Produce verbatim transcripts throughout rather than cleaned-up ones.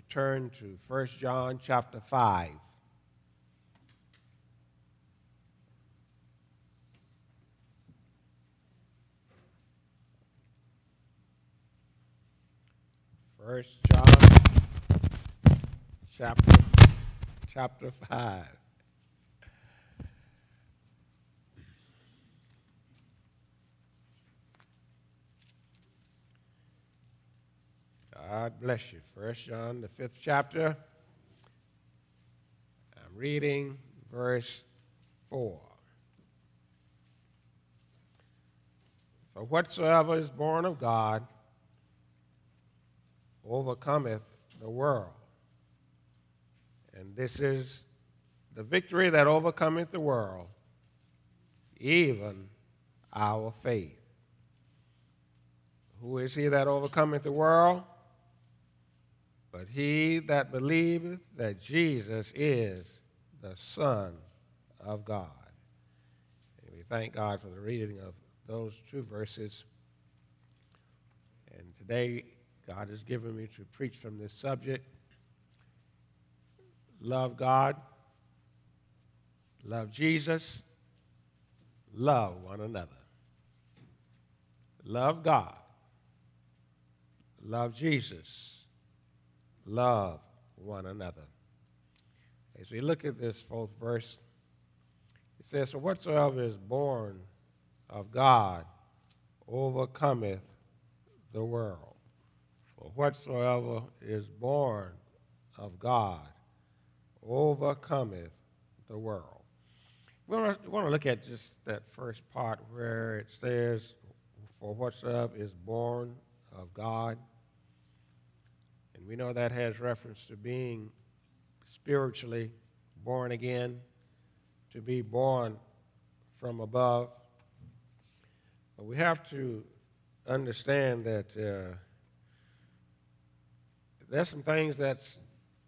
turn to First John chapter five. First John chapter, chapter five. God bless you. First John, the fifth chapter. I'm reading verse four. For whatsoever is born of God overcometh the world. And this is the victory that overcometh the world, even our faith. Who is he that overcometh the world? But he that believeth that Jesus is the Son of God. And we thank God for the reading of those two verses. And today, God has given me to preach from this subject. Love God, love Jesus, love one another. Love God, love Jesus, love one another. As we look at this fourth verse, it says, for whatsoever is born of God overcometh the world. For whatsoever is born of God overcometh the world. We want to, we want to look at just that first part where it says, for whatsoever is born of God. And we know that has reference to being spiritually born again, to be born from above. But we have to understand that uh, there's some things that's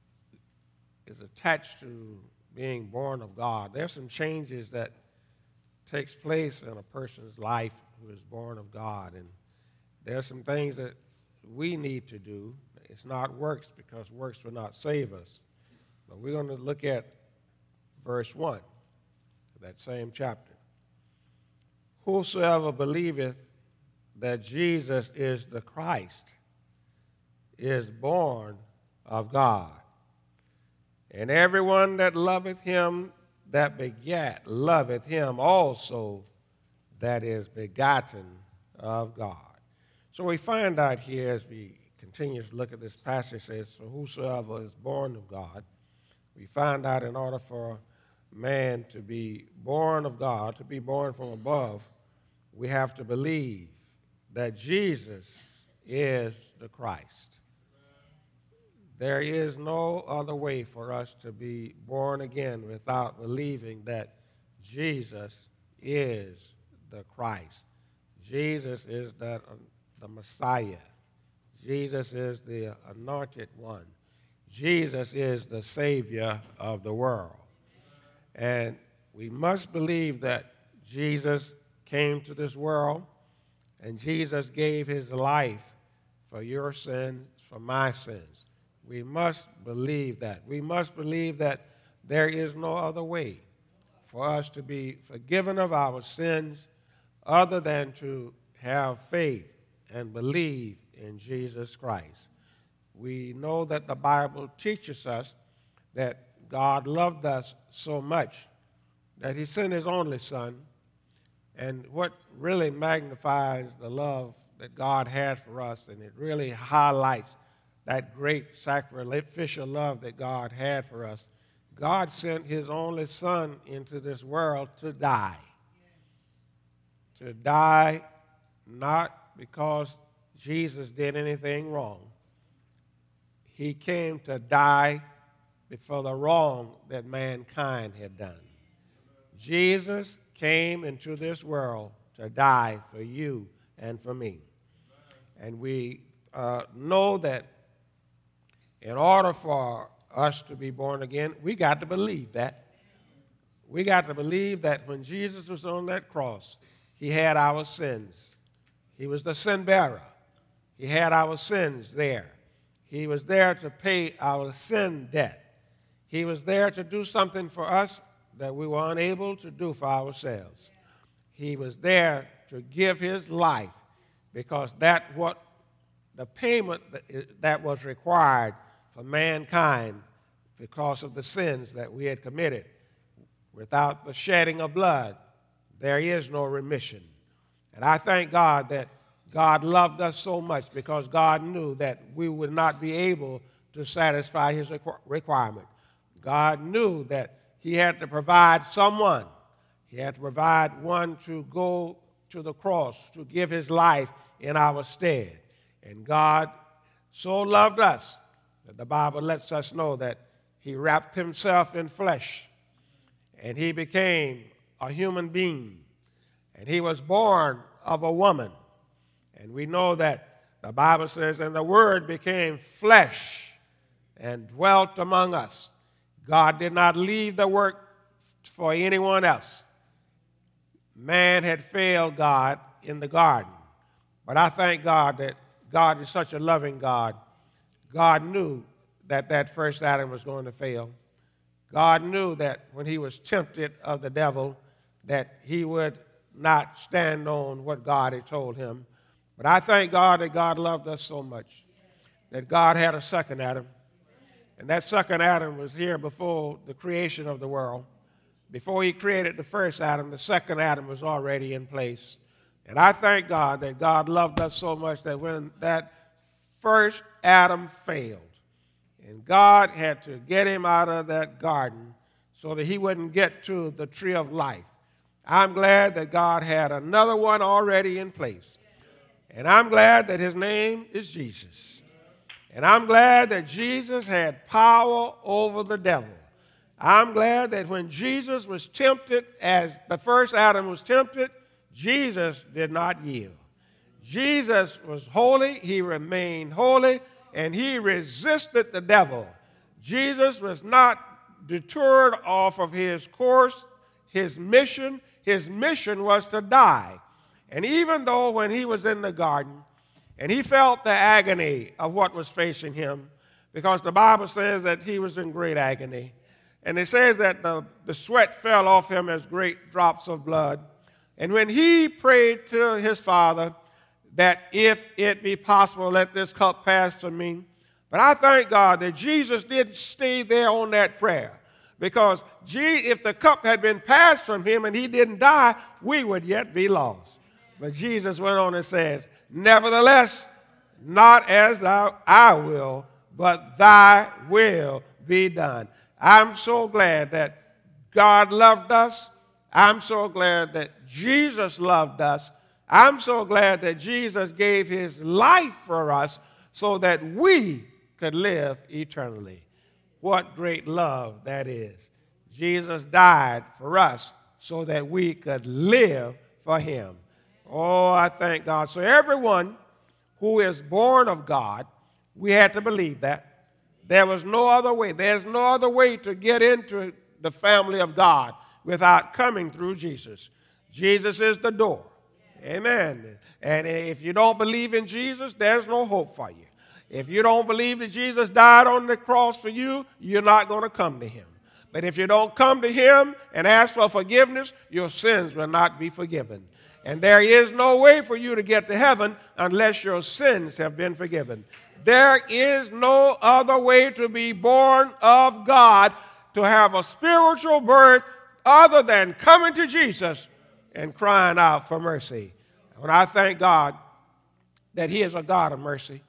is attached to being born of God. There's some changes that takes place in a person's life who is born of God. And there's some things that we need to do. It's not works, because works will not save us. But we're going to look at verse one of that same chapter. Whosoever believeth that Jesus is the Christ is born of God. And everyone that loveth him that begat loveth him also that is begotten of God. So we find out here as we continue to look at this passage, it says, for whosoever is born of God, we find out in order for man to be born of God, to be born from above, we have to believe that Jesus is the Christ. There is no other way for us to be born again without believing that Jesus is the Christ. Jesus is that, uh, the Messiah. Jesus is the anointed one. Jesus is the Savior of the world. And we must believe that Jesus came to this world and Jesus gave his life for your sins, for my sins. We must believe that. We must believe that there is no other way for us to be forgiven of our sins other than to have faith and believe in Jesus Christ. We know that the Bible teaches us that God loved us so much that he sent his only Son. And what really magnifies the love that God had for us, and it really highlights that great sacrificial love that God had for us, God sent his only Son into this world to die. To die not because Jesus did anything wrong. He came to die for the wrong that mankind had done. Jesus came into this world to die for you and for me. And we uh, know that in order for us to be born again, we got to believe that. We got to believe that when Jesus was on that cross, he had our sins. He was the sin bearer. He had our sins there. He was there to pay our sin debt. He was there to do something for us that we were unable to do for ourselves. He was there to give his life because that what the payment that, that was required for mankind because of the sins that we had committed. Without the shedding of blood, there is no remission. And I thank God that God loved us so much because God knew that we would not be able to satisfy his requirement. God knew that he had to provide someone. He had to provide one to go to the cross, to give his life in our stead. And God so loved us that the Bible lets us know that he wrapped himself in flesh and he became a human being. And he was born of a woman. And we know that the Bible says, and the Word became flesh and dwelt among us. God did not leave the work for anyone else. Man had failed God in the garden. But I thank God that God is such a loving God. God knew that that first Adam was going to fail. God knew that when he was tempted of the devil, that he would not stand on what God had told him. But I thank God that God loved us so much that God had a second Adam. And that second Adam was here before the creation of the world. Before he created the first Adam, the second Adam was already in place. And I thank God that God loved us so much that when that first Adam failed, and God had to get him out of that garden so that he wouldn't get to the tree of life, I'm glad that God had another one already in place. And I'm glad that his name is Jesus. And I'm glad that Jesus had power over the devil. I'm glad that when Jesus was tempted, as the first Adam was tempted, Jesus did not yield. Jesus was holy, he remained holy, and he resisted the devil. Jesus was not deterred off of his course, his mission. His mission was to die. And even though when he was in the garden, and he felt the agony of what was facing him, because the Bible says that he was in great agony. And it says that the, the sweat fell off him as great drops of blood. And when he prayed to his Father that if it be possible, let this cup pass from me. But I thank God that Jesus didn't stay there on that prayer. Because if the cup had been passed from him and he didn't die, we would yet be lost. But Jesus went on and says, nevertheless, not as thou I will, but thy will be done. I'm so glad that God loved us. I'm so glad that Jesus loved us. I'm so glad that Jesus gave his life for us so that we could live eternally. What great love that is. Jesus died for us so that we could live for him. Oh, I thank God. So everyone who is born of God, we had to believe that. There was no other way. There's no other way to get into the family of God without coming through Jesus. Jesus is the door. Amen. And if you don't believe in Jesus, there's no hope for you. If you don't believe that Jesus died on the cross for you, you're not going to come to him. But if you don't come to him and ask for forgiveness, your sins will not be forgiven. And there is no way for you to get to heaven unless your sins have been forgiven. There is no other way to be born of God, to have a spiritual birth, other than coming to Jesus and crying out for mercy. And I thank God that he is a God of mercy.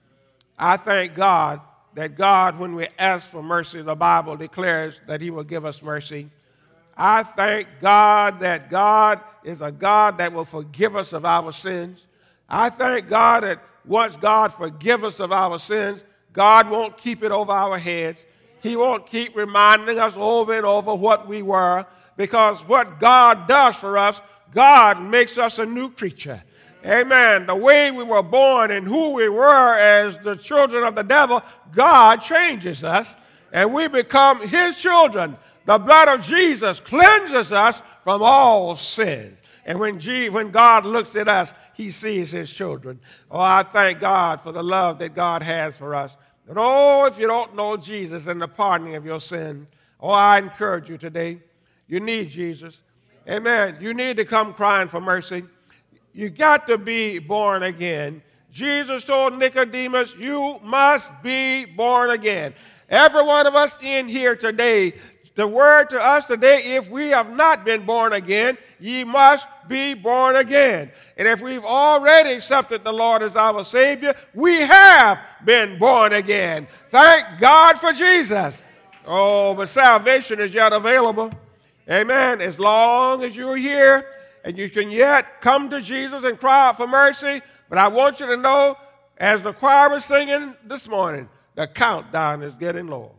I thank God that God, when we ask for mercy, the Bible declares that he will give us mercy. I thank God that God is a God that will forgive us of our sins. I thank God that once God forgives us of our sins, God won't keep it over our heads. He won't keep reminding us over and over what we were, because what God does for us, God makes us a new creature. Amen. The way we were born and who we were as the children of the devil, God changes us, and we become his children. The blood of Jesus cleanses us from all sins. And when, G, when God looks at us, he sees his children. Oh, I thank God for the love that God has for us. And oh, if you don't know Jesus and the pardoning of your sin, oh, I encourage you today. You need Jesus. Amen. You need to come crying for mercy. You got to be born again. Jesus told Nicodemus, you must be born again. Every one of us in here today, the word to us today, if we have not been born again, ye must be born again. And if we've already accepted the Lord as our Savior, we have been born again. Thank God for Jesus. Oh, but salvation is yet available. Amen. As long as you're here and you can yet come to Jesus and cry out for mercy. But I want you to know, as the choir was singing this morning, the countdown is getting low.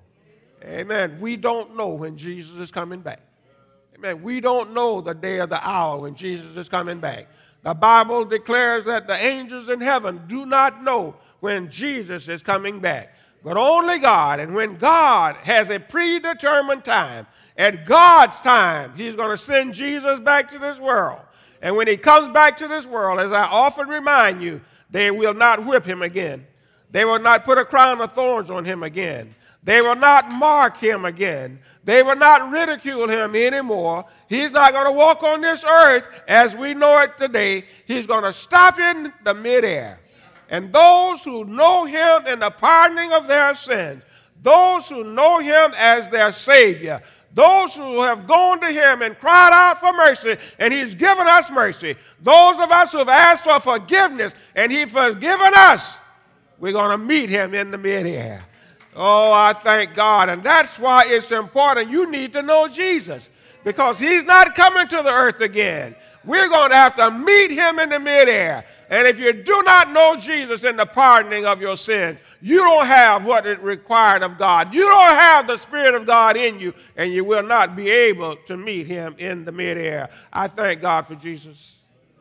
Amen. We don't know when Jesus is coming back. Amen. We don't know the day or the hour when Jesus is coming back. The Bible declares that the angels in heaven do not know when Jesus is coming back, but only God. And when God has a predetermined time, at God's time, he's going to send Jesus back to this world. And when he comes back to this world, as I often remind you, they will not whip him again. They will not put a crown of thorns on him again. They will not mark him again. They will not ridicule him anymore. He's not going to walk on this earth as we know it today. He's going to stop in the midair. And those who know him in the pardoning of their sins, those who know him as their Savior, those who have gone to him and cried out for mercy, and he's given us mercy, those of us who have asked for forgiveness, and he's forgiven us, we're going to meet him in the midair. Oh, I thank God. And that's why it's important. You need to know Jesus, because he's not coming to the earth again. We're going to have to meet him in the midair. And if you do not know Jesus in the pardoning of your sins, you don't have what is required of God. You don't have the Spirit of God in you, and you will not be able to meet him in the midair. I thank God for Jesus.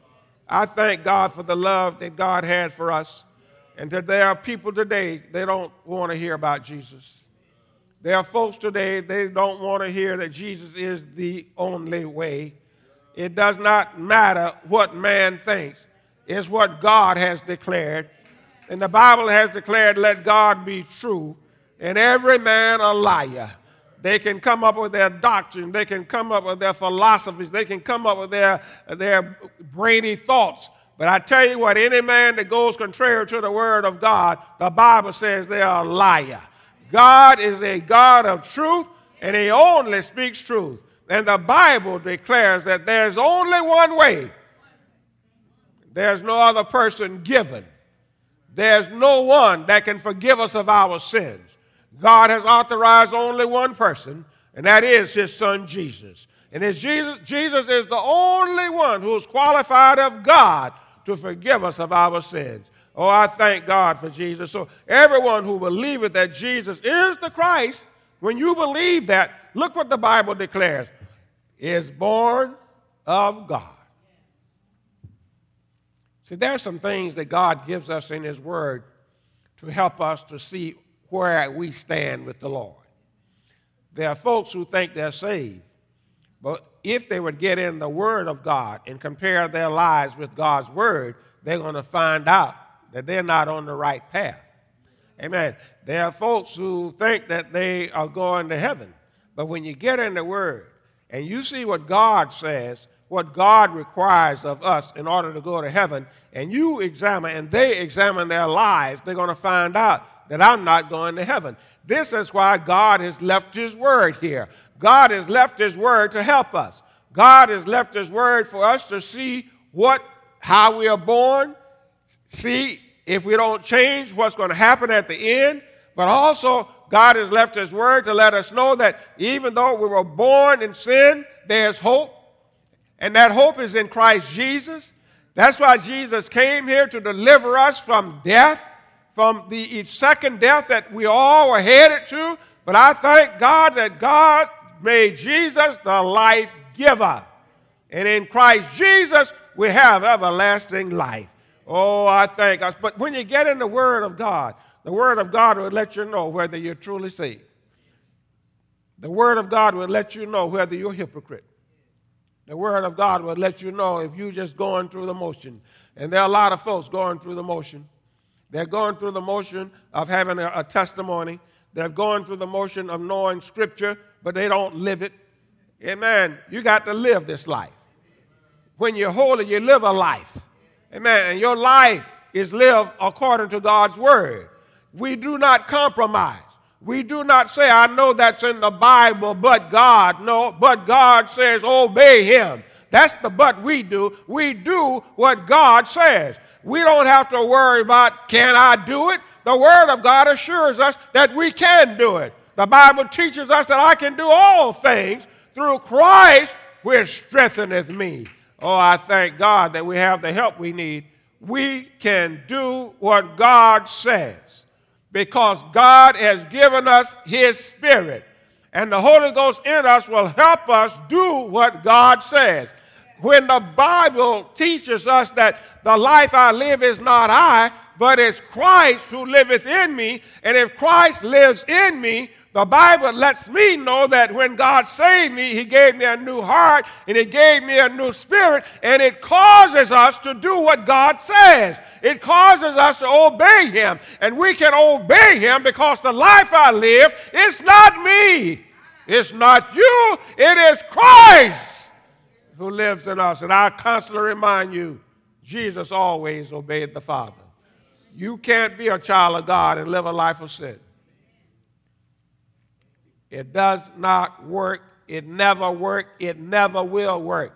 I thank God for the love that God had for us. And that there are people today, they don't want to hear about Jesus. There are folks today, they don't want to hear that Jesus is the only way. It does not matter what man thinks. It's what God has declared. And the Bible has declared, let God be true and every man a liar. They can come up with their doctrine. They can come up with their philosophies. They can come up with their, their brainy thoughts. But I tell you what, any man that goes contrary to the word of God, the Bible says they are a liar. God is a God of truth, and he only speaks truth. And the Bible declares that there's only one way. There's no other person given. There's no one that can forgive us of our sins. God has authorized only one person, and that is his son Jesus. And his Jesus, Jesus is the only one who is qualified of God to forgive us of our sins. Oh, I thank God for Jesus. So everyone who believeth that Jesus is the Christ, when you believe that, look what the Bible declares, is born of God. See, there are some things that God gives us in his word to help us to see where we stand with the Lord. There are folks who think they're saved, but if they would get in the word of God and compare their lives with God's word, they're going to find out that they're not on the right path. Amen. There are folks who think that they are going to heaven, but when you get in the word and you see what God says, what God requires of us in order to go to heaven, and you examine and they examine their lives, they're going to find out that I'm not going to heaven. This is why God has left his word here. God has left his word to help us. God has left his word for us to see what, how we are born, see if we don't change what's going to happen at the end, but also God has left his word to let us know that even though we were born in sin, there's hope, and that hope is in Christ Jesus. That's why Jesus came here, to deliver us from death, from the second death that we all were headed to. But I thank God that God made Jesus the life giver. And in Christ Jesus, we have everlasting life. Oh, I thank God. But when you get in the Word of God, the Word of God will let you know whether you're truly saved. The Word of God will let you know whether you're a hypocrite. The Word of God will let you know if you're just going through the motion. And there are a lot of folks going through the motion. They're going through the motion of having a, a testimony. They're going through the motion of knowing Scripture, but they don't live it. Amen. You got to live this life. When you're holy, you live a life. Amen. And your life is lived according to God's word. We do not compromise. We do not say, I know that's in the Bible, but God. No, but God says, obey him. That's the but we do. We do what God says. We don't have to worry about, can I do it? The Word of God assures us that we can do it. The Bible teaches us that I can do all things through Christ which strengtheneth me. Oh, I thank God that we have the help we need. We can do what God says because God has given us his Spirit. And the Holy Ghost in us will help us do what God says. When the Bible teaches us that the life I live is not I, but it's Christ who liveth in me, and if Christ lives in me, the Bible lets me know that when God saved me, he gave me a new heart, and he gave me a new spirit, and it causes us to do what God says. It causes us to obey him, and we can obey him because the life I live is not me. It's not you. It is Christ who lives in us. And I constantly remind you, Jesus always obeyed the Father. You can't be a child of God and live a life of sin. It does not work. It never worked. It never will work.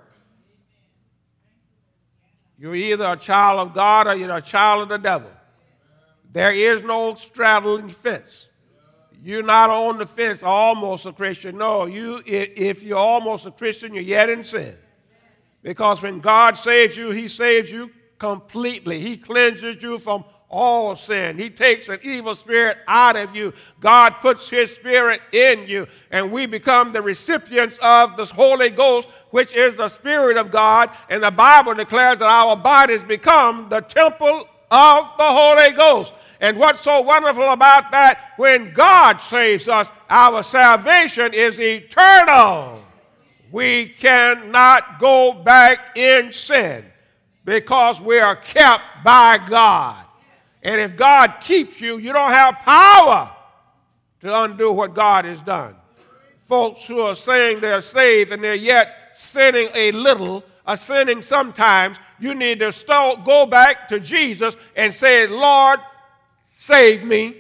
You're either a child of God or you're a child of the devil. There is no straddling fence. You're not on the fence, almost a Christian. No, you. If you're almost a Christian, you're yet in sin. Because when God saves you, he saves you completely. He cleanses you from all sin. He takes an evil spirit out of you. God puts his Spirit in you, and we become the recipients of the Holy Ghost, which is the Spirit of God. And the Bible declares that our bodies become the temple of the Holy Ghost. And what's so wonderful about that, when God saves us, our salvation is eternal. We cannot go back in sin because we are kept by God. And if God keeps you, you don't have power to undo what God has done. Folks who are saying they're saved and they're yet sinning a little, are sinning sometimes, you need to still go back to Jesus and say, Lord, save me.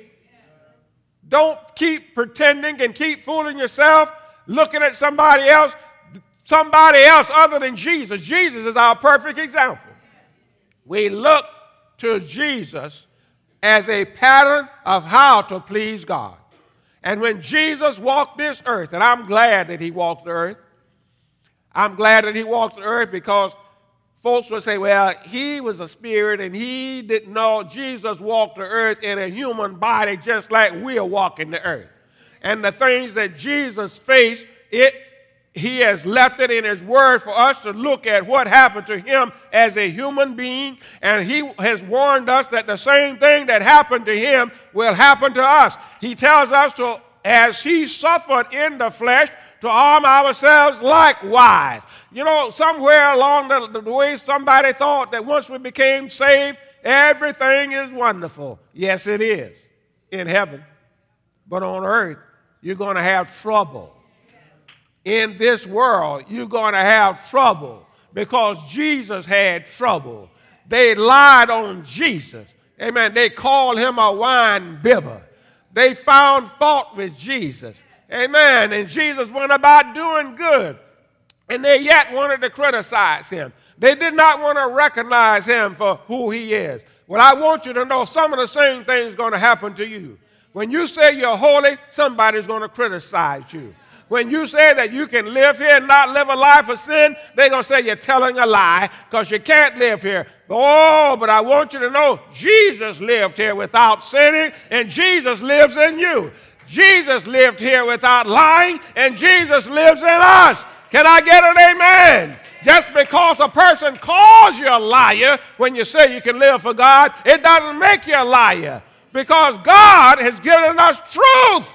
Don't keep pretending and keep fooling yourself, looking at somebody else. Somebody else other than Jesus. Jesus is our perfect example. We look to Jesus as a pattern of how to please God. And when Jesus walked this earth, and I'm glad that he walked the earth. I'm glad that he walked the earth because folks would say, well, he was a spirit and he didn't know. Jesus walked the earth in a human body just like we're walking the earth. And the things that Jesus faced, it he has left it in his word for us to look at what happened to him as a human being. And he has warned us that the same thing that happened to him will happen to us. He tells us to, as he suffered in the flesh, to arm ourselves likewise. You know, somewhere along the, the way somebody thought that once we became saved, everything is wonderful. Yes, it is in heaven. But on earth, you're going to have trouble. In this world, you're going to have trouble because Jesus had trouble. They lied on Jesus. Amen. They called him a wine bibber. They found fault with Jesus. Amen. And Jesus went about doing good. And they yet wanted to criticize him. They did not want to recognize him for who he is. Well, I want you to know some of the same things going to happen to you. When you say you're holy, somebody's going to criticize you. When you say that you can live here and not live a life of sin, they're going to say you're telling a lie because you can't live here. Oh, but I want you to know Jesus lived here without sinning, and Jesus lives in you. Jesus lived here without lying, and Jesus lives in us. Can I get an amen? Just because a person calls you a liar when you say you can live for God, it doesn't make you a liar because God has given us truth.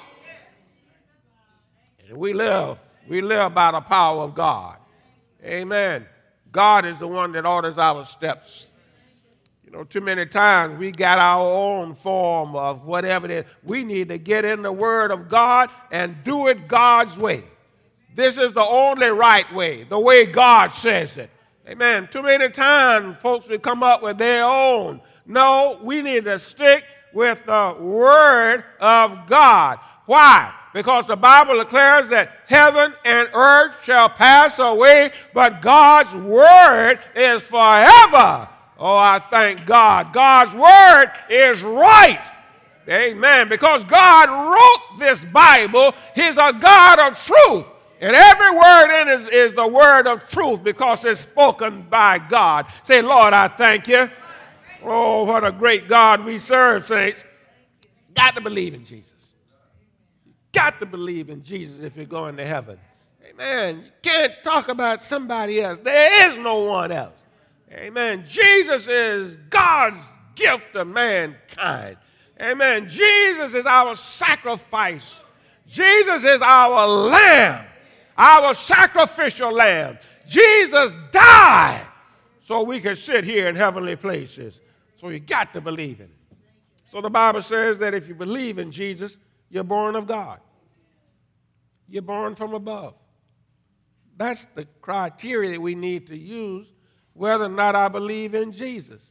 We live. We live by the power of God. Amen. God is the one that orders our steps. You know, too many times we got our own form of whatever it is. We need to get in the Word of God and do it God's way. This is the only right way, the way God says it. Amen. Too many times folks will come up with their own. No, we need to stick with the Word of God. Why? Because the Bible declares that heaven and earth shall pass away, but God's Word is forever. Oh, I thank God. God's Word is right. Amen. Because God wrote this Bible, He's a God of truth. And every word in it is, is the word of truth because it's spoken by God. Say, Lord, I thank you. Oh, what a great God we serve, saints. Got to believe in Jesus. Got to believe in Jesus if you're going to heaven. Amen. You can't talk about somebody else. There is no one else. Amen. Jesus is God's gift to mankind. Amen. Jesus is our sacrifice. Jesus is our lamb. Our sacrificial lamb. Jesus died so we can sit here in heavenly places. So you got to believe in it. So the Bible says that if you believe in Jesus, you're born of God. You're born from above. That's the criteria that we need to use whether or not I believe in Jesus.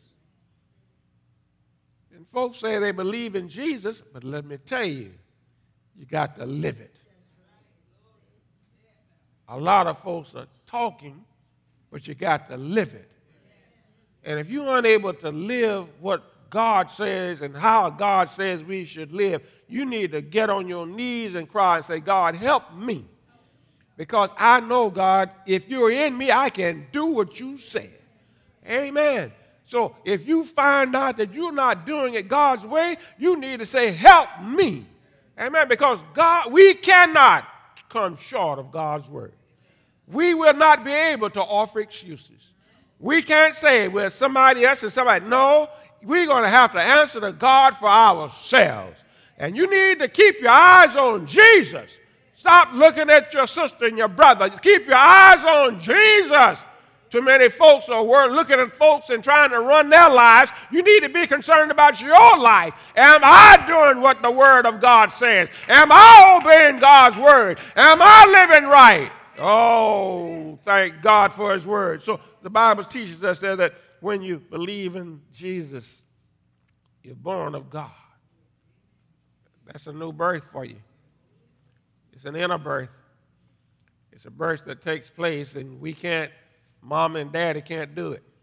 And folks say they believe in Jesus, but let me tell you, you got to live it. A lot of folks are talking, but you got to live it. And if you're unable to live what God says and how God says we should live, you need to get on your knees and cry and say, God, help me. Because I know, God, if you're in me, I can do what you said. Amen. So if you find out that you're not doing it God's way, you need to say, help me. Amen. Because God, we cannot come short of God's word. We will not be able to offer excuses. We can't say, well, somebody else and somebody. No, we're going to have to answer to God for ourselves. And you need to keep your eyes on Jesus. Stop looking at your sister and your brother. Keep your eyes on Jesus. Too many folks are looking at folks and trying to run their lives. You need to be concerned about your life. Am I doing what the Word of God says? Am I obeying God's Word? Am I living right? Oh, thank God for His Word. So the Bible teaches us there that when you believe in Jesus, you're born of God. That's a new birth for you. It's an inner birth. It's a birth that takes place, and we can't, mom and daddy can't do it.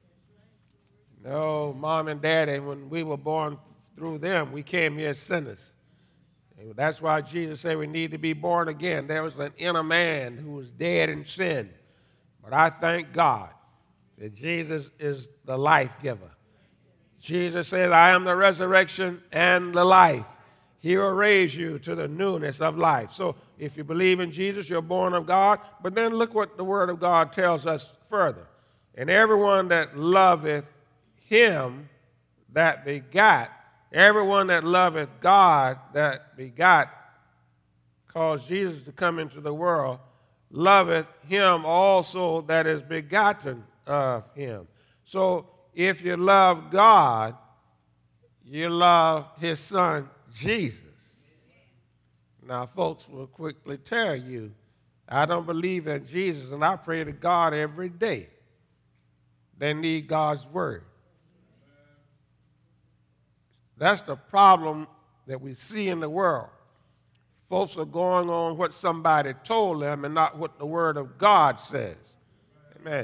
No, mom and daddy, when we were born through them, we came here as sinners. And that's why Jesus said we need to be born again. There was an inner man who was dead in sin. But I thank God that Jesus is the life giver. Jesus says, I am the resurrection and the life. He will raise you to the newness of life. So if you believe in Jesus, you're born of God. But then look what the Word of God tells us further. And everyone that loveth him that begot, everyone that loveth God that begot, caused Jesus to come into the world, loveth him also that is begotten of him. So if you love God, you love his son, Jesus. Now, folks will quickly tell you, I don't believe in Jesus, and I pray to God every day. They need God's word. That's the problem that we see in the world. Folks are going on what somebody told them and not what the Word of God says. Amen.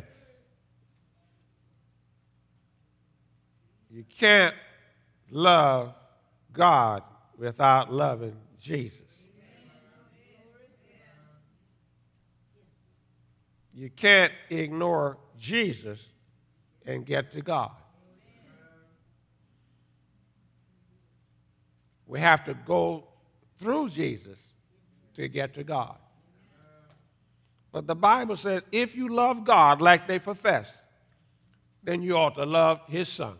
You can't love God without loving Jesus. You can't ignore Jesus and get to God. We have to go through Jesus to get to God. But the Bible says if you love God like they profess, then you ought to love his son.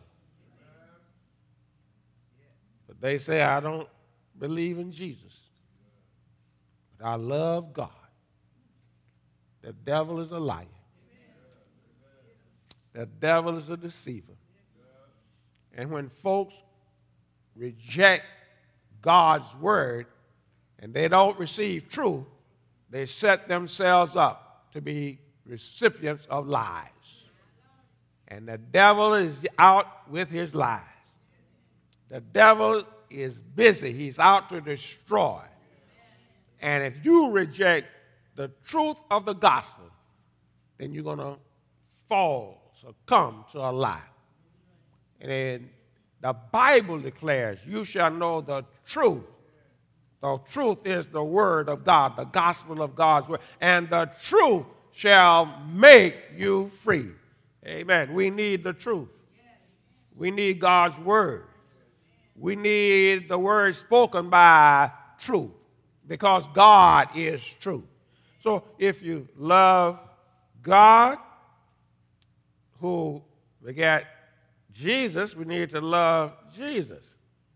But they say, I don't believe in Jesus, but I love God. The devil is a liar. The devil is a deceiver. And when folks reject God's word and they don't receive truth, they set themselves up to be recipients of lies. And the devil is out with his lies. The devil is busy. He's out to destroy. And if you reject the truth of the gospel, then you're going to fall, succumb to a lie. And the Bible declares, you shall know the truth. The truth is the word of God, the gospel of God's word. And the truth shall make you free. Amen. We need the truth. We need God's word. We need the word spoken by truth, because God is truth. So if you love God, who begat Jesus, we need to love Jesus.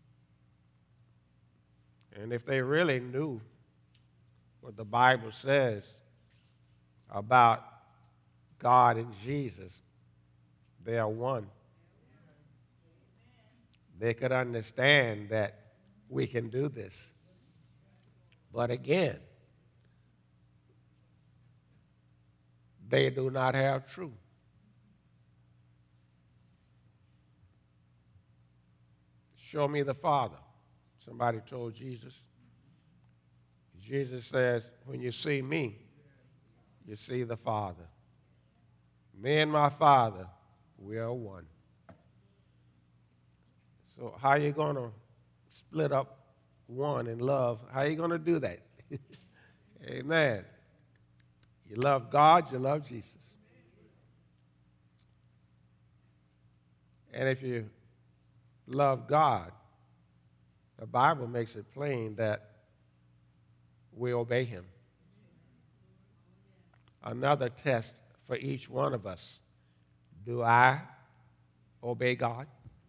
And if they really knew what the Bible says about God and Jesus, they are one. They could understand that we can do this. But again, they do not have truth. Show me the Father. Somebody told Jesus. Jesus says, when you see me, you see the Father. Me and my Father, we are one. So how are you going to split up one in love? How are you going to do that? Amen. You love God, you love Jesus. And if you love God, the Bible makes it plain that we obey him. Another test for each one of us. Do I obey God?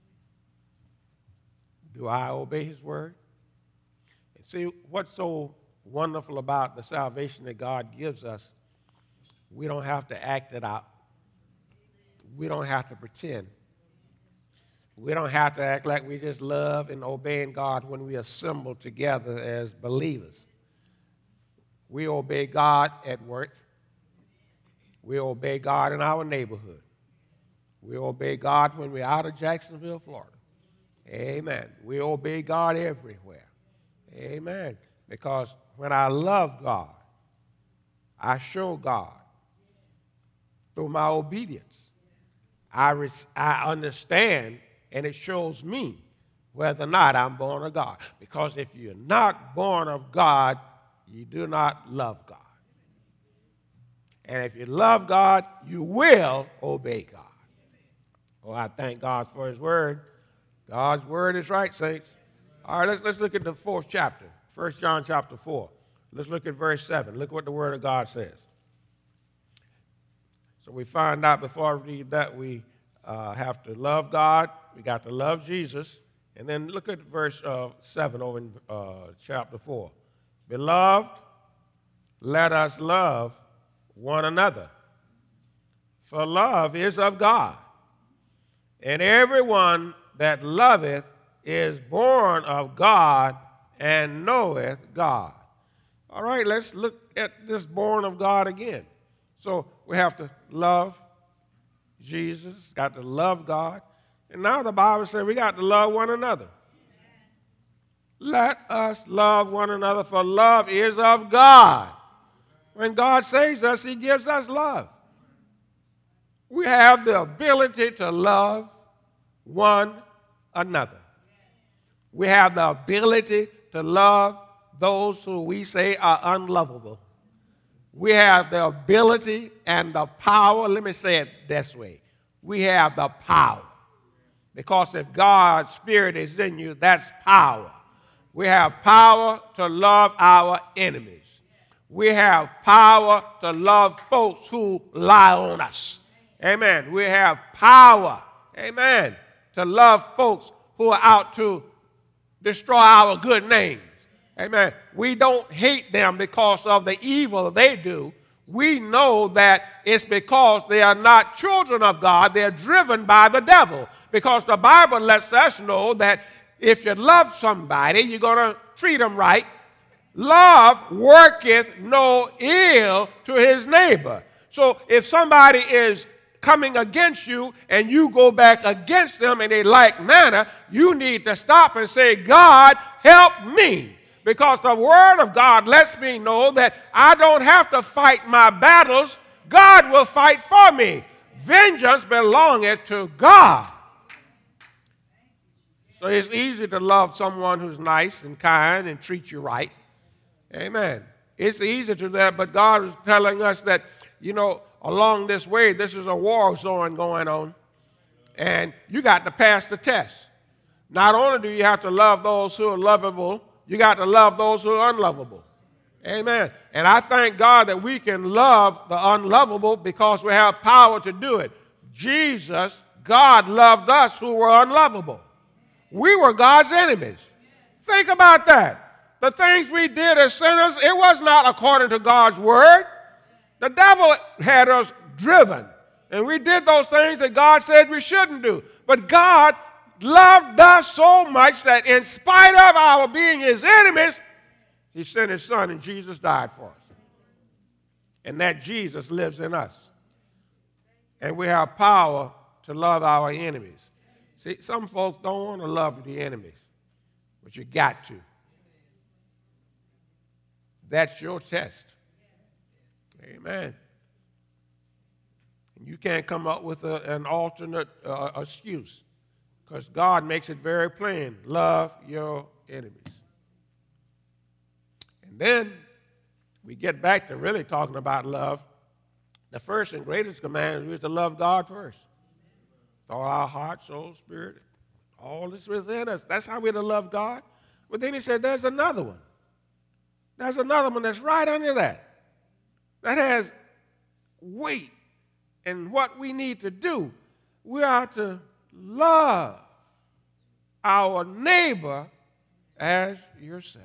Do I obey his word? And see, what's so wonderful about the salvation that God gives us, we don't have to act it out. We don't have to pretend. We don't have to act like we just love and obeying God when we assemble together as believers. We obey God at work. We obey God in our neighborhood. We obey God when we're out of Jacksonville, Florida. Amen. We obey God everywhere. Amen. Because when I love God, I show God through my obedience. I, res- I understand, and it shows me whether or not I'm born of God. Because if you're not born of God, you do not love God. And if you love God, you will obey God. Oh, I thank God for his word. God's word is right, saints. All right, let's, let's look at the fourth chapter, First John chapter four. Let's look at verse seven. Look what the word of God says. So we find out before I read that we uh, have to love God. We got to love Jesus. And then look at verse uh, seven over in uh, chapter four. Beloved, let us love one another, for love is of God. And everyone that loveth is born of God and knoweth God. All right, let's look at this born of God again. So we have to love Jesus, got to love God. And now the Bible says we got to love one another. Let us love one another, for love is of God. When God saves us, he gives us love. We have the ability to love one another. We have the ability to love those who we say are unlovable. We have the ability and the power. Let me say it this way. We have the power. Because if God's Spirit is in you, that's power. We have power to love our enemies. We have power to love folks who lie on us. Amen. We have power, amen, to love folks who are out to destroy our good names. Amen. We don't hate them because of the evil they do. We know that it's because they are not children of God. They're driven by the devil. because the Bible lets us know that if you love somebody, you're going to treat them right. Love worketh no ill to his neighbor. So if somebody is coming against you and you go back against them in a like manner, you need to stop and say, God, help me. Because the word of God lets me know that I don't have to fight my battles. God will fight for me. Vengeance belongeth to God. So it's easy to love someone who's nice and kind and treats you right. Amen. It's easy to do that, but God is telling us that, you know, along this way, this is a war zone going on, and you got to pass the test. Not only do you have to love those who are lovable, you got to love those who are unlovable. Amen. And I thank God that we can love the unlovable because we have power to do it. Jesus, God loved us who were unlovable. We were God's enemies. Think about that. The things we did as sinners, it was not according to God's word. The devil had us driven, and we did those things that God said we shouldn't do. But God loved us so much that in spite of our being his enemies, he sent his son, and Jesus died for us. And that Jesus lives in us. And we have power to love our enemies. See, some folks don't want to love the enemies, but you got to. That's your test. Amen. And you can't come up with a, an alternate uh, excuse, because God makes it very plain. Love your enemies. And then we get back to really talking about love. The first and greatest commandment is to love God first. With all our heart, soul, spirit, all that's within us. That's how we're to love God. But then he said there's another one. There's another one that's right under that. That has weight in what we need to do. We are to love our neighbor as yourselves.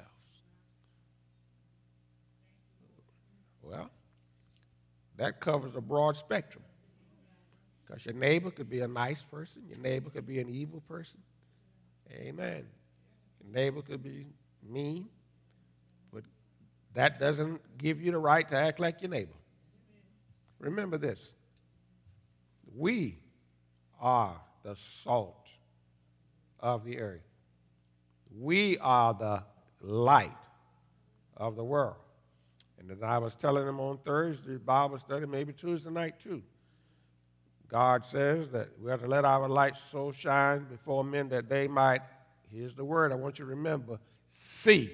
Well, that covers a broad spectrum. Because your neighbor could be a nice person. Your neighbor could be an evil person. Amen. Your neighbor could be mean. But that doesn't give you the right to act like your neighbor. Remember this. We are the salt of the earth. We are the light of the world. And as I was telling them on Thursday, Bible study, maybe Tuesday night too, God says that we have to let our light so shine before men that they might, here's the word I want you to remember, see.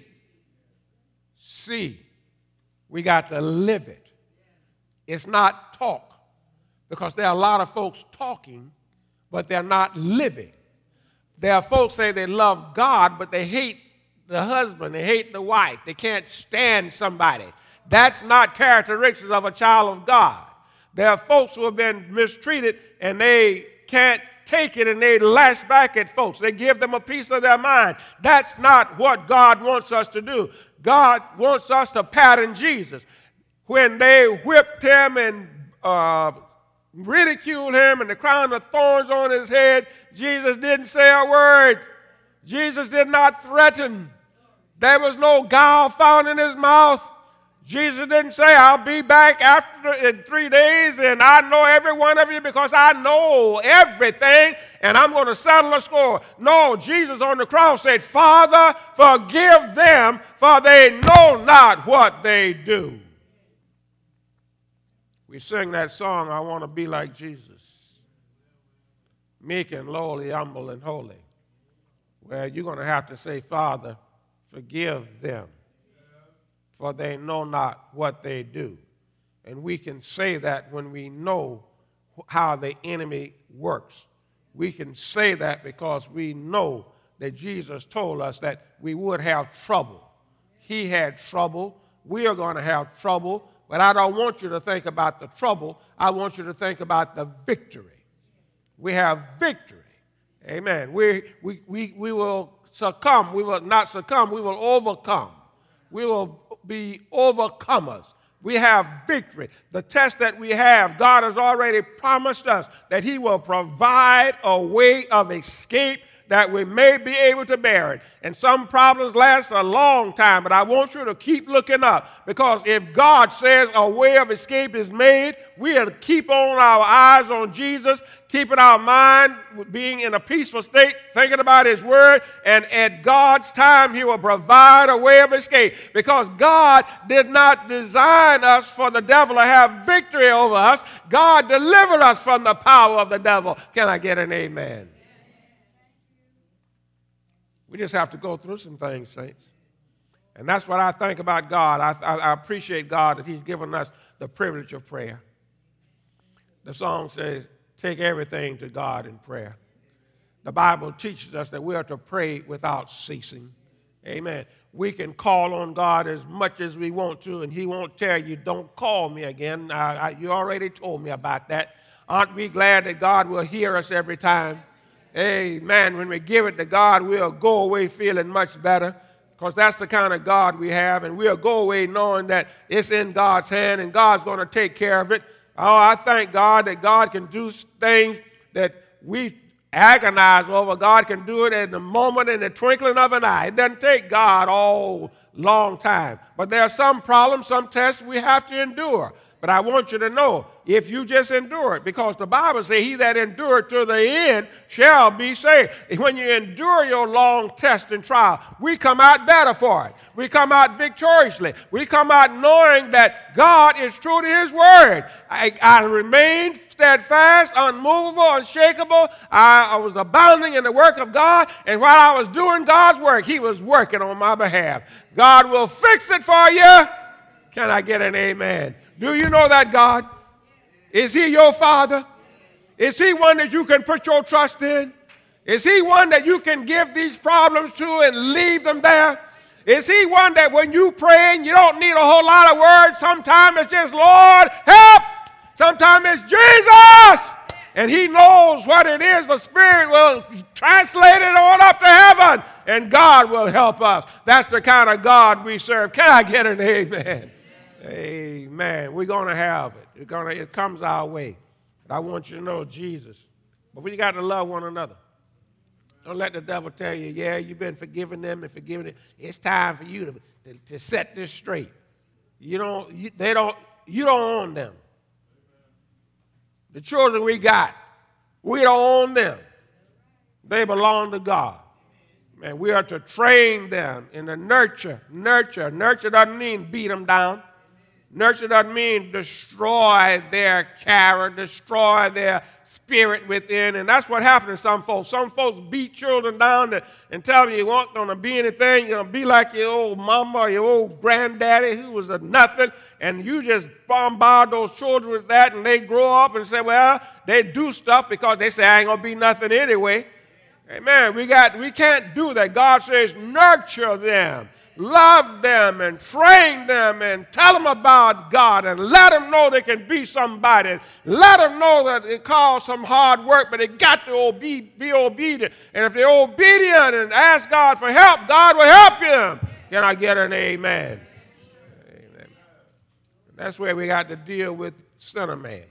See. We got to live it. It's not talk, because there are a lot of folks talking, but they're not living. There are folks say they love God, but they hate the husband, they hate the wife. They can't stand somebody. That's not characteristics of a child of God. There are folks who have been mistreated, and they can't take it, and they lash back at folks. They give them a piece of their mind. That's not what God wants us to do. God wants us to pattern Jesus. When they whipped him and uh, ridiculed him and the crown of thorns on his head, Jesus didn't say a word. Jesus did not threaten. There was no guile found in his mouth. Jesus didn't say, I'll be back after in three days and I know every one of you because I know everything and I'm going to settle a score. No, Jesus on the cross said, Father, forgive them, for they know not what they do. We sing that song, I want to be like Jesus. Meek and lowly, humble and holy. Well, you're going to have to say, Father, forgive them, for they know not what they do. And we can say that when we know how the enemy works. We can say that because we know that Jesus told us that we would have trouble. He had trouble. We are going to have trouble. But I don't want you to think about the trouble. I want you to think about the victory. We have victory. Amen. We, we, we, we will succumb. We will not succumb. We will overcome. We will be overcomers We have victory. The test that we have, God has already promised us that he will provide a way of escape that we may be able to bear it. And some problems last a long time, but I want you to keep looking up, because if God says a way of escape is made, we have to keep on our eyes on Jesus, keeping our mind being in a peaceful state, thinking about his word, and at God's time he will provide a way of escape, because God did not design us for the devil to have victory over us. God delivered us from the power of the devil. Can I get an amen? We just have to go through some things, saints. And that's what I think about God. I, I, I appreciate God that he's given us the privilege of prayer. The song says, take everything to God in prayer. The Bible teaches us that we are to pray without ceasing. Amen. We can call on God as much as we want to, and he won't tell you, don't call me again. I, I, you already told me about that. Aren't we glad that God will hear us every time? Amen. When we give it to God, we'll go away feeling much better, because that's the kind of God we have, and we'll go away knowing that it's in God's hand and God's going to take care of it. Oh, I thank God that God can do things that we agonize over. God can do it in the moment, in the twinkling of an eye. It doesn't take God all long time. But there are some problems, some tests we have to endure. But I want you to know, if you just endure it, because the Bible says, he that endured to the end shall be saved. When you endure your long test and trial, we come out better for it. We come out victoriously. We come out knowing that God is true to his word. I, I remained steadfast, unmovable, unshakable. I, I was abounding in the work of God, and while I was doing God's work, he was working on my behalf. God will fix it for you. Can I get an amen? Do you know that God? Is he your father? Is he one that you can put your trust in? Is he one that you can give these problems to and leave them there? Is he one that when you pray and you don't need a whole lot of words, sometimes it's just, Lord, help. Sometimes it's Jesus. And he knows what it is. The Spirit will translate it on up to heaven, and God will help us. That's the kind of God we serve. Can I get an amen? Amen. We're going to have it. We're gonna, it comes our way. But I want you to know Jesus. But we got to love one another. Don't let the devil tell you, yeah, you've been forgiving them and forgiving them. It's time for you to, to, to set this straight. You don't, you, they don't, you don't own them. The children we got, we don't own them. They belong to God. And we are to train them in the nurture. Nurture. Nurture doesn't mean beat them down. Nurture doesn't mean destroy their character, destroy their spirit within. And that's what happens to some folks. Some folks beat children down to, and tell them you weren't going to be anything. You're going to be like your old mama or your old granddaddy who was a nothing. And you just bombard those children with that, and they grow up and say, well, they do stuff because they say, I ain't going to be nothing anyway. Amen. We got, we can't do that. God says, nurture them. Love them and train them and tell them about God and let them know they can be somebody. Let them know that it calls some hard work, but they got to obe- be obedient. And if they're obedient and ask God for help, God will help them. Can I get an amen? Amen. That's where we got to deal with sinner man.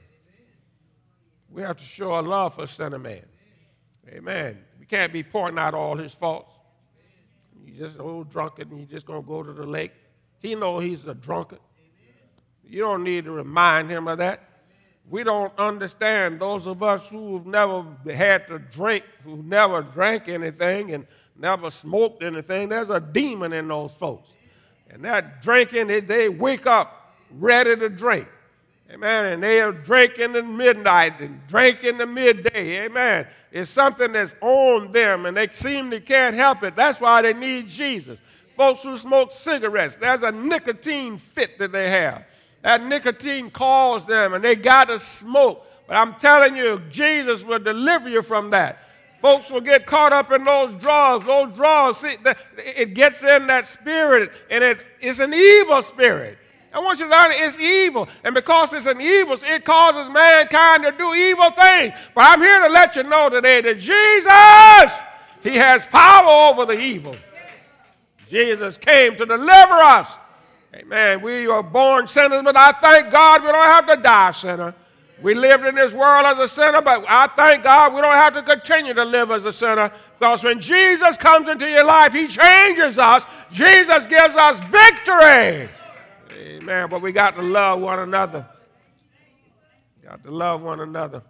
We have to show a love for sinner man. Amen. We can't be pointing out all his faults. You're just an old drunkard and you're just going to go to the lake. He knows he's a drunkard. You don't need to remind him of that. We don't understand, those of us who've never had to drink, who've never drank anything and never smoked anything, there's a demon in those folks. And that drinking, they, they wake up ready to drink. Amen. And they'll drink in the midnight and drink in the midday. Amen. It's something that's on them, and they seem they can't help it. That's why they need Jesus. Folks who smoke cigarettes, there's a nicotine fit that they have. That nicotine calls them, and they got to smoke. But I'm telling you, Jesus will deliver you from that. Folks will get caught up in those drugs. Those drugs, see, it gets in that spirit, and it, it's an evil spirit. I want you to learn it's evil. And because it's an evil, it causes mankind to do evil things. But I'm here to let you know today that Jesus, he has power over the evil. Jesus came to deliver us Amen. We are born sinners, but I thank God we don't have to die sinner. We lived in this world as a sinner, but I thank God we don't have to continue to live as a sinner, because when Jesus comes into your life, he changes us. Jesus gives us victory. Amen. But we got to love one another. Got to love one another.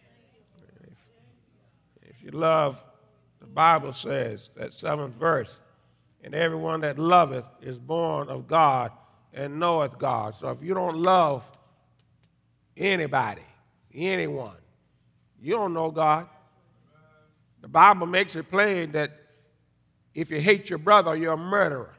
If, if you love, the Bible says, that seventh verse, and everyone that loveth is born of God and knoweth God. So if you don't love anybody, anyone, you don't know God. The Bible makes it plain that if you hate your brother, you're a murderer.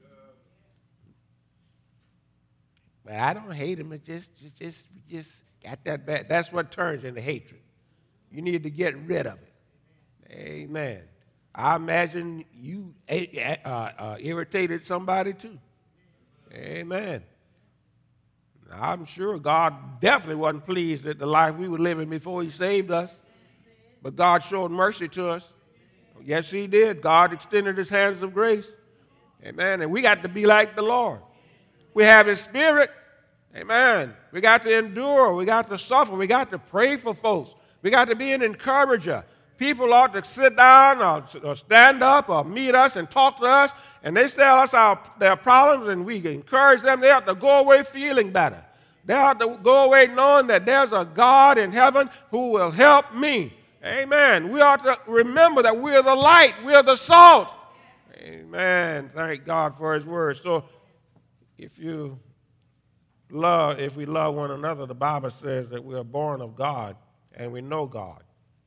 But I don't hate him. It just, it just, just got that bad. That's what turns into hatred. You need to get rid of it. Amen. I imagine you uh, uh, irritated somebody too. Amen. I'm sure God definitely wasn't pleased at the life we were living before he saved us. But God showed mercy to us. Yes, he did. God extended his hands of grace. Amen. And we got to be like the Lord. We have his spirit. Amen. We got to endure. We got to suffer. We got to pray for folks. We got to be an encourager. People ought to sit down or, or stand up or meet us and talk to us, and they tell us our, their problems, and we encourage them. They ought to go away feeling better. They ought to go away knowing that there's a God in heaven who will help me. Amen. We ought to remember that we're the light. We're the salt. Amen. Thank God for his word. So if you love, if we love one another, the Bible says that we are born of God and we know God.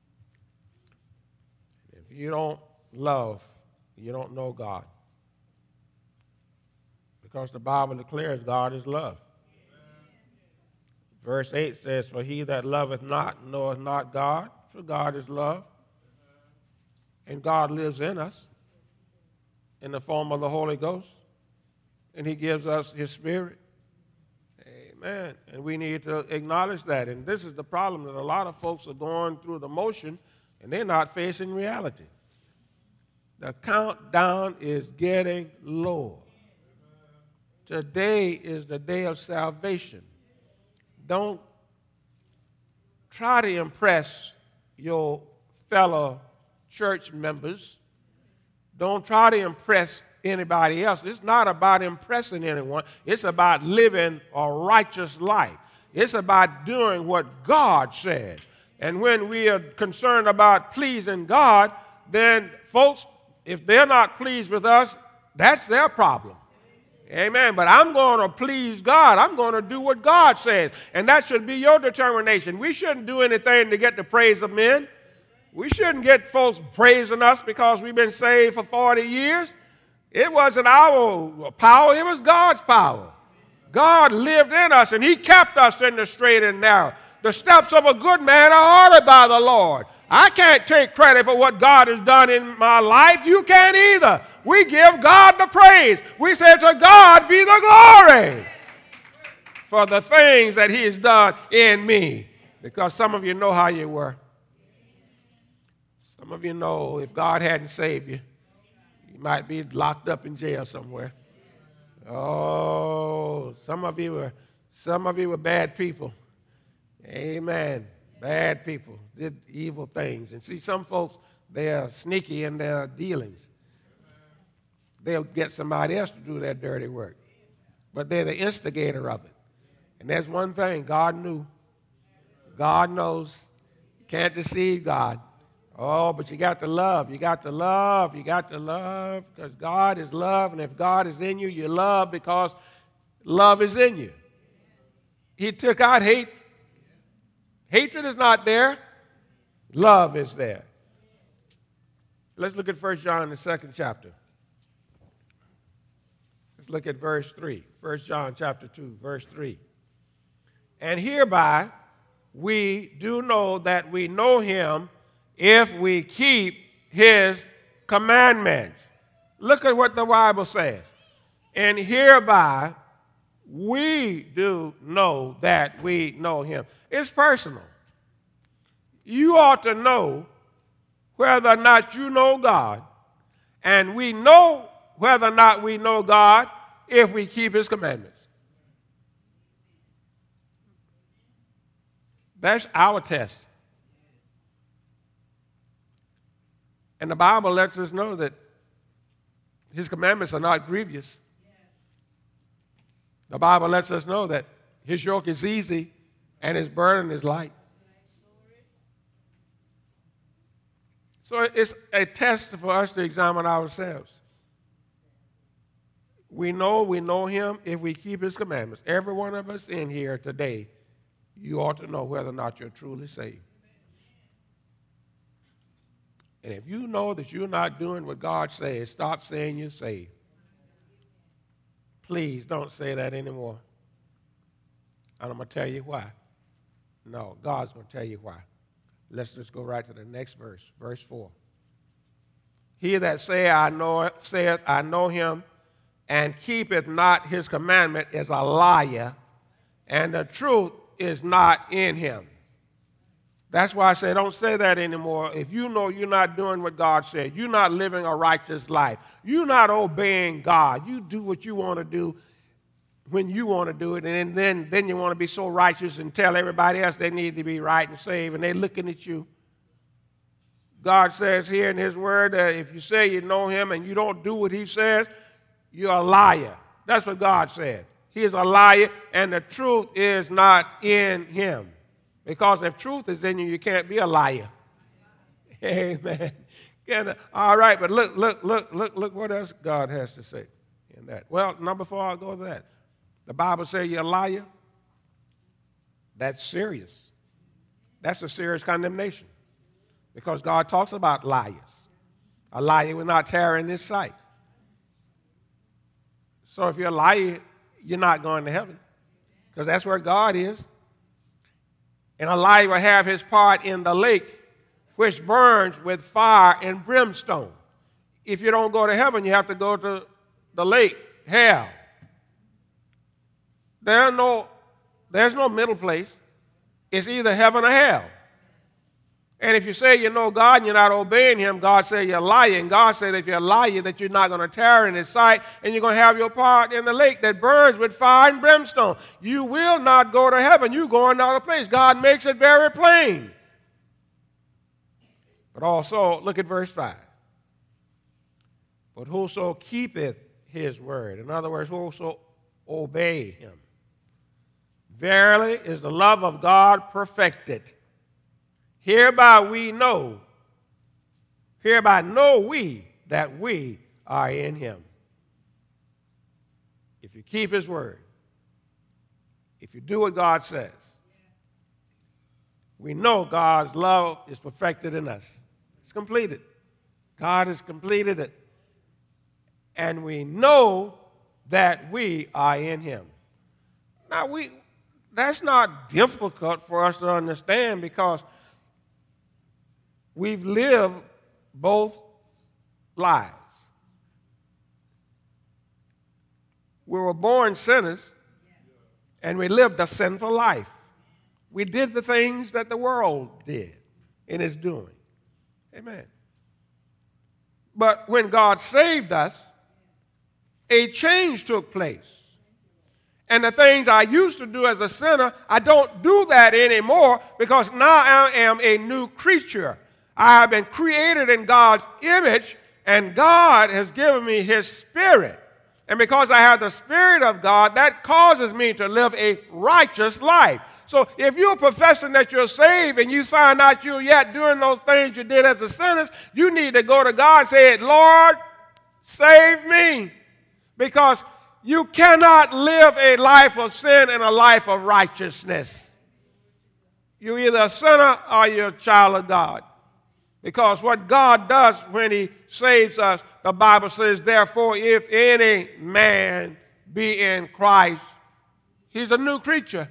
If you don't love, you don't know God. Because the Bible declares God is love. Verse eight says, for he that loveth not knoweth not God, for God is love. And God lives in us in the form of the Holy Ghost. And he gives us his spirit. Amen. And we need to acknowledge that. And this is the problem, that a lot of folks are going through the motion and they're not facing reality. The countdown is getting lower. Today is the day of salvation. Don't try to impress your fellow church members. Don't try to impress anybody else. It's not about impressing anyone. It's about living a righteous life. It's about doing what God said. And when we are concerned about pleasing God, then folks, if they're not pleased with us, that's their problem. Amen. But I'm going to please God. I'm going to do what God says. And that should be your determination. We shouldn't do anything to get the praise of men. We shouldn't get folks praising us because we've been saved for forty years. It wasn't our power. It was God's power. God lived in us, and he kept us in the straight and narrow. The steps of a good man are ordered by the Lord. I can't take credit for what God has done in my life. You can't either. We give God the praise. We say, to God be the glory for the things that he has done in me. Because some of you know how you were. Some of you know if God hadn't saved you, you might be locked up in jail somewhere. Oh, some of you were, some of you were bad people. Amen. Bad people did evil things. And see, some folks, they are sneaky in their dealings. They'll get somebody else to do their dirty work. But they're the instigator of it. And there's one thing God knew. God knows. You can't deceive God. Oh, but you got to love. You got to love. You got to love because God is love. And if God is in you, you love because love is in you. He took out hate. Hatred is not there. Love is there. Let's look at First John, the second chapter. Let's look at verse three. First John chapter two, verse three. And hereby we do know that we know him if we keep his commandments. Look at what the Bible says. And hereby we do know that we know him. It's personal. You ought to know whether or not you know God. And we know whether or not we know God if we keep his commandments. That's our test. And the Bible lets us know that his commandments are not grievous. The Bible lets us know that his yoke is easy and his burden is light. So it's a test for us to examine ourselves. We know we know him if we keep his commandments. Every one of us in here today, you ought to know whether or not you're truly saved. And if you know that you're not doing what God says, stop saying you're saved. Please don't say that anymore. And I'm going to tell you why. No, God's going to tell you why. Let's just go right to the next verse, verse four. He that say I know saith I know him, and keepeth not his commandment is a liar, and the truth is not in him. That's why I say don't say that anymore. If you know you're not doing what God said, you're not living a righteous life, you're not obeying God, you do what you want to do when you want to do it, and then, then you want to be so righteous and tell everybody else they need to be right and saved, and they're looking at you. God says here in his word that if you say you know him and you don't do what he says, you're a liar. That's what God said. He is a liar, and the truth is not in him. Because if truth is in you, you can't be a liar. Amen. All right, but look, look, look, look, look what else God has to say in that. Well, number four, I'll go to that. The Bible says you're a liar. That's serious. That's a serious condemnation. Because God talks about liars. A liar will not tarry in this sight. So if you're a liar, you're not going to heaven. Because that's where God is. And a liar will have his part in the lake, which burns with fire and brimstone. If you don't go to heaven, you have to go to the lake, hell. There no, there's no middle place. It's either heaven or hell. And if you say you know God and you're not obeying him, God says you're lying. God said if you're a liar that you're not going to tarry in his sight and you're going to have your part in the lake that burns with fire and brimstone. You will not go to heaven. You go another place. God makes it very plain. But also, look at verse five. But whoso keepeth his word, in other words, whoso obey him, verily is the love of God perfected. Hereby we know, hereby know we that we are in him. If you keep his word, if you do what God says, we know God's love is perfected in us. It's completed. God has completed it. And we know that we are in him. Now, we that's not difficult for us to understand because we've lived both lives. We were born sinners, and we lived a sinful life. We did the things that the world did and is doing. Amen. But when God saved us, a change took place. And the things I used to do as a sinner, I don't do that anymore because now I am a new creature. I have been created in God's image, and God has given me his spirit. And because I have the spirit of God, that causes me to live a righteous life. So if you're professing that you're saved and you find out you're yet doing those things you did as a sinner, you need to go to God and say, Lord, save me. Because you cannot live a life of sin and a life of righteousness. You're either a sinner or you're a child of God. Because what God does when he saves us, the Bible says, therefore, if any man be in Christ, he's a new creature.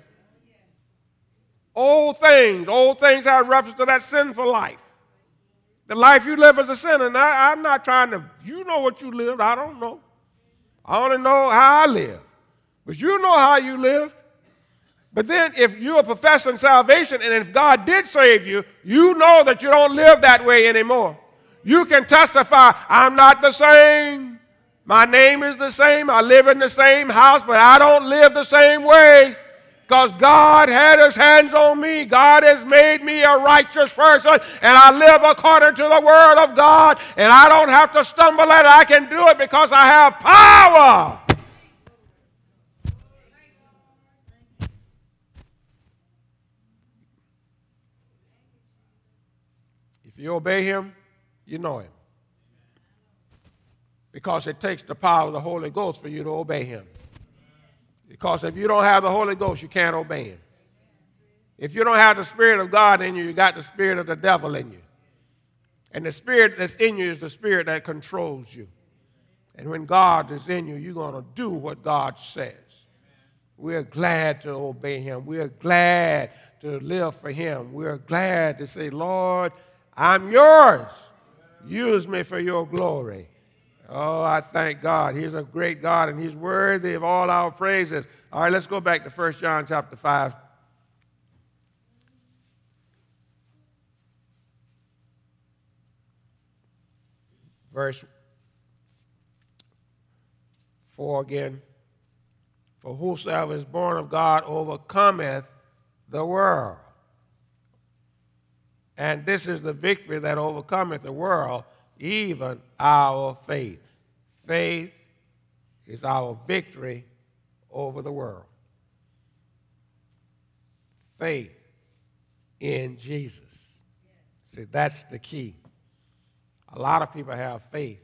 Old things, old things have reference to that sinful life. The life you live as a sinner. And I, I'm not trying to, you know what you lived, I don't know. I only know how I live. But you know how you lived. But then if you're professing salvation and if God did save you, you know that you don't live that way anymore. You can testify, I'm not the same. My name is the same. I live in the same house, but I don't live the same way because God had his hands on me. God has made me a righteous person, and I live according to the word of God, and I don't have to stumble at it. I can do it because I have power. If you obey him, you know him. Because it takes the power of the Holy Ghost for you to obey him. Because if you don't have the Holy Ghost, you can't obey him. If you don't have the Spirit of God in you, you got the spirit of the devil in you. And the spirit that's in you is the spirit that controls you. And when God is in you, you're going to do what God says. We're glad to obey him. We're glad to live for him. We're glad to say, Lord, I'm yours. Use me for your glory. Oh, I thank God. He's a great God, and he's worthy of all our praises. All right, let's go back to First John chapter five. Verse four again. For whosoever is born of God overcometh the world. And this is the victory that overcometh the world, even our faith. Faith is our victory over the world. Faith in Jesus. See, that's the key. A lot of people have faith,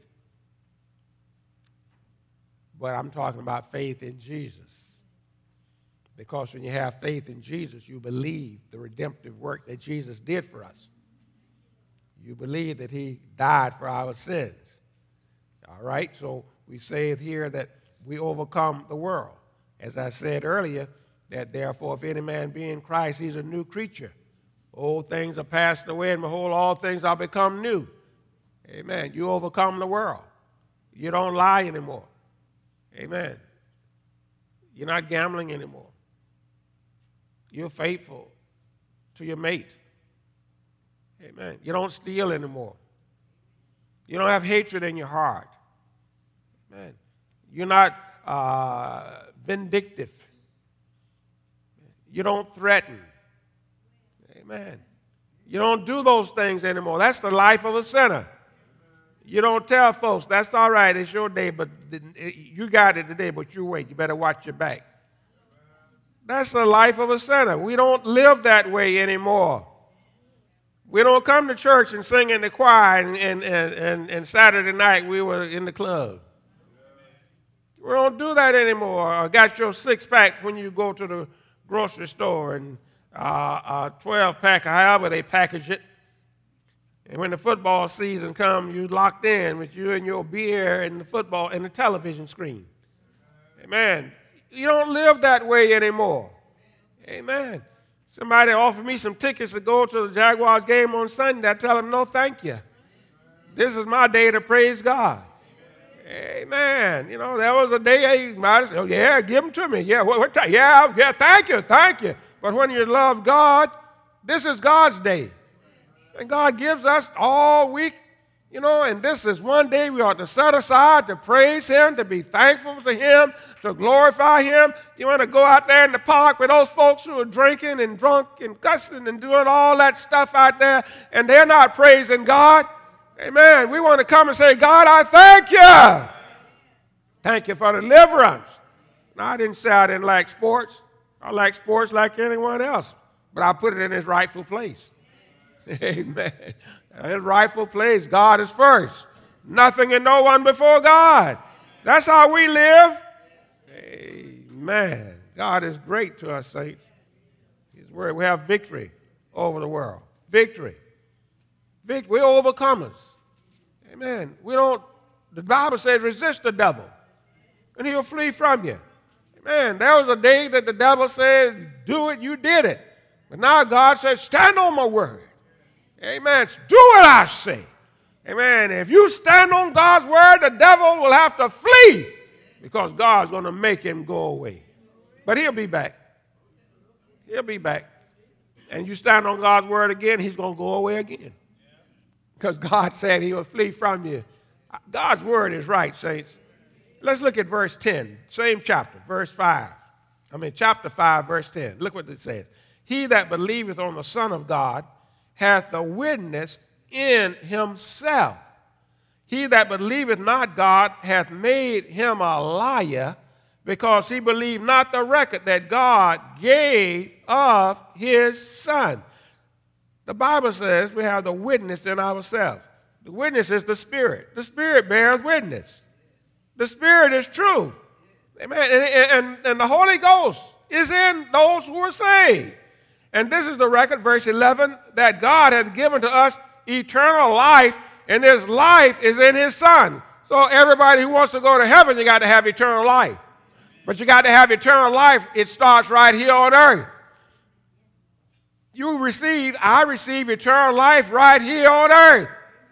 but I'm talking about faith in Jesus. Because when you have faith in Jesus, you believe the redemptive work that Jesus did for us. You believe that he died for our sins. All right, so we say it here that we overcome the world. As I said earlier, that therefore if any man be in Christ, he's a new creature. Old things are passed away, and behold, all things are become new. Amen. You overcome the world. You don't lie anymore. Amen. You're not gambling anymore. You're faithful to your mate. Amen. You don't steal anymore. You don't have hatred in your heart. Amen. You're not uh, vindictive. You don't threaten. Amen. You don't do those things anymore. That's the life of a sinner. You don't tell folks, that's all right, it's your day, but you got it today, but you wait. You better watch your back. That's the life of a sinner. We don't live that way anymore. We don't come to church and sing in the choir, and, and, and, and, and Saturday night we were in the club. We don't do that anymore. Or got your six-pack when you go to the grocery store, and uh, a twelve-pack, however they package it. And when the football season comes, you locked in with you and your beer and the football and the television screen. Amen. You don't live that way anymore. Amen. Somebody offered me some tickets to go to the Jaguars game on Sunday. I tell them, no, thank you. This is my day to praise God. Amen. You know, there was a day you might say, oh, yeah, give them to me. Yeah, what, what time? Yeah, yeah, thank you, thank you. But when you love God, this is God's day. And God gives us all week, you know, and this is one day we ought to set aside to praise him, to be thankful to him, to glorify him. You want to go out there in the park with those folks who are drinking and drunk and cussing and doing all that stuff out there, and they're not praising God. Amen. We want to come and say, God, I thank you. Thank you for deliverance. Now, I didn't say I didn't like sports. I like sports like anyone else, but I put it in its rightful place. Amen. His rightful place. God is first. Nothing and no one before God. That's how we live. Amen. God is great to us, saints. His word. We have victory over the world. Victory. Vic- we're overcomers. Amen. We don't, the Bible says resist the devil, and he'll flee from you. Amen. There was a day that the devil said, do it, you did it. But now God says, stand on my word. Amen. Do what I say. Amen. If you stand on God's word, the devil will have to flee because God's going to make him go away. But he'll be back. He'll be back. And you stand on God's word again, he's going to go away again. Because God said he will flee from you. God's word is right, saints. Let's look at verse ten, same chapter, verse five. I mean, chapter five, verse ten. Look what it says. He that believeth on the Son of God hath the witness in himself. He that believeth not God hath made him a liar, because he believed not the record that God gave of his Son. The Bible says we have the witness in ourselves. The witness is the Spirit. The Spirit bears witness. The Spirit is truth. Amen. And, and, and the Holy Ghost is in those who are saved. And this is the record, verse eleven, that God hath given to us eternal life, and this life is in his Son. So everybody who wants to go to heaven, you got to have eternal life. But you got to have eternal life. It starts right here on earth. You receive, I receive eternal life right here on earth.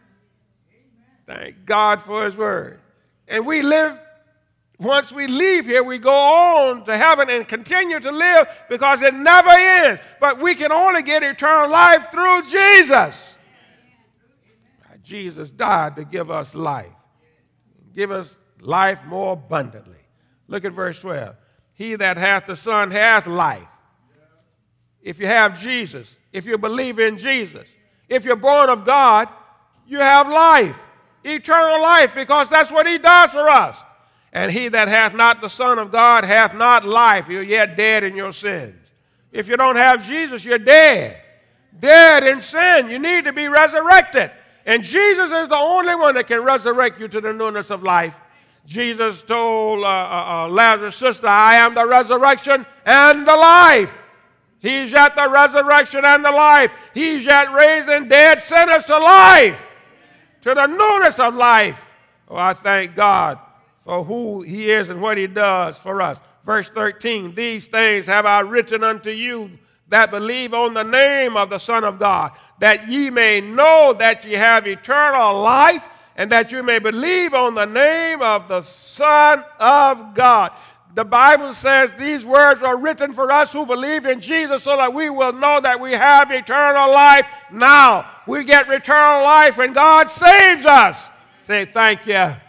Thank God for his word. And we live, once we leave here, we go on to heaven and continue to live because it never ends. But we can only get eternal life through Jesus. Jesus died to give us life. Give us life more abundantly. Look at verse twelve. He that hath the Son hath life. If you have Jesus, if you believe in Jesus, if you're born of God, you have life, eternal life, because that's what he does for us. And he that hath not the Son of God hath not life. You're yet dead in your sins. If you don't have Jesus, you're dead. Dead in sin. You need to be resurrected. And Jesus is the only one that can resurrect you to the newness of life. Jesus told uh, uh, uh, Lazarus' sister, I am the resurrection and the life. He's yet the resurrection and the life. He's yet raising dead sinners to life, to the newness of life. Oh, I thank God for who he is and what he does for us. Verse thirteen, these things have I written unto you that believe on the name of the Son of God, that ye may know that ye have eternal life, and that you may believe on the name of the Son of God. The Bible says these words are written for us who believe in Jesus so that we will know that we have eternal life now. We get eternal life when God saves us. Say, thank you. I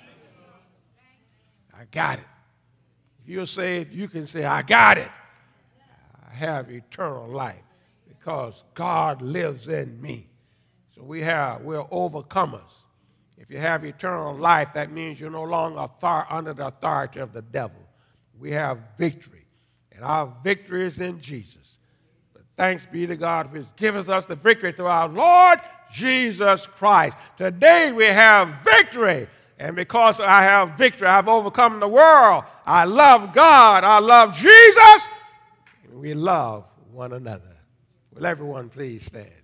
got it. If you're saved, you can say, I got it. I have eternal life because God lives in me. So we have, we're overcomers. If you have eternal life, that means you're no longer under the authority of the devil. We have victory, and our victory is in Jesus. But thanks be to God who has given us the victory through our Lord Jesus Christ. Today we have victory, and because I have victory, I've overcome the world. I love God. I love Jesus. And we love one another. Will everyone please stand?